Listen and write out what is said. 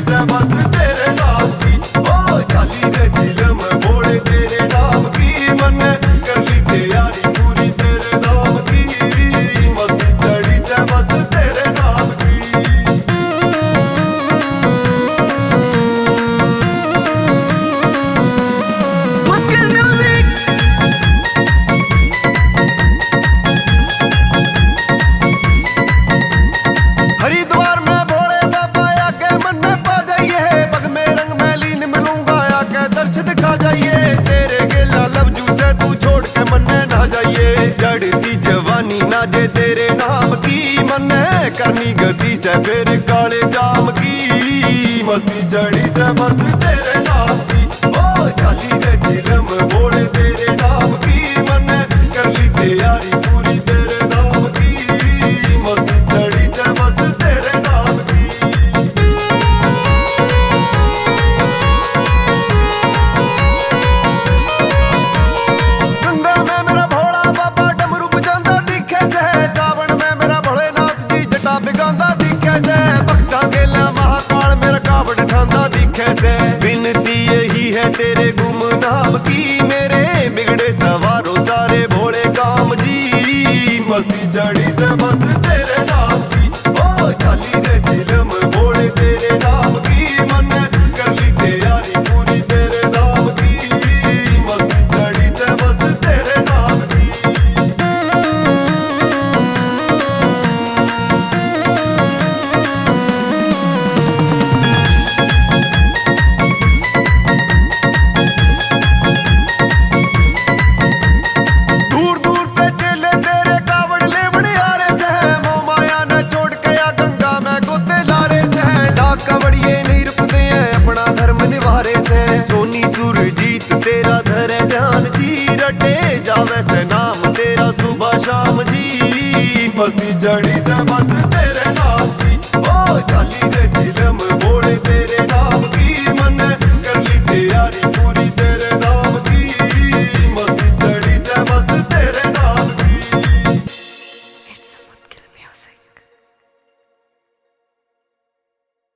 से बस तेरे नाम की। ओ चाली रे चिलम बोले तेरे नाम की, मन्ने कर ली तैयारी पूरी तेरे नाम की। मस्ती चढ़ी से बस तेरे नाम की। हरिद्वार में भोले बाबा आके मन में पा जाइए, पग में रंग में लीन मिलूंगा आके दर्श दिखा जाइए। तेरे गेला लफ्जू से तू छोड़ के मन में ना जाइए, चढ़ती जवानी नाचे तेरे नाम की। मन करनी गति से फिर काले जाम की, मस्ती चढ़ी से बस तेरे नाम की। ओ चाली रे चिलम बोले तेरे नाम की, मन कर ली तैयारी पूरी तेरे नाम की। मस्ती चढ़ी से बस तेरे नाम की। गंगा में मेरा भोला बाबा डमरू बजांदा दिखे से, सावन में मेरा भोलेनाथ जी जटा बिगांदा दिखे से। भक्ता गेला महाकाल मेरा कावड़ ठांदा दिखे से। विनती यही है तेरे गुमनाम की, मेरे बिगड़े सवारों सारे भोले काम जी। मस्ती चढ़ी से बस तेरे नाम की। ओ चाली रे चिलम बोले तेरे नाम की, मन कर ली तैयारी पूरी तेरे नाम की। मस्ती चढ़ी से बस तेरे नाम की। दूर दूर पे चले तेरे कावड़ ले बड़े आ रहे से, मोह माया न छोड़ के या गंगा में गोते ला रहे से। डाक कवड़िए नहीं रुकते हैं अपना धर्म निभारे से, सोनी सुरजीत तेरा धरे ध्यान जी। रटे जावे से नाम तेरा सुबह शाम जी, मस्ती चढ़ी से बस तेरे नाम की। ओ चाली रे चिलम बोले तेरे नाम की, मन कर ली तैयारी।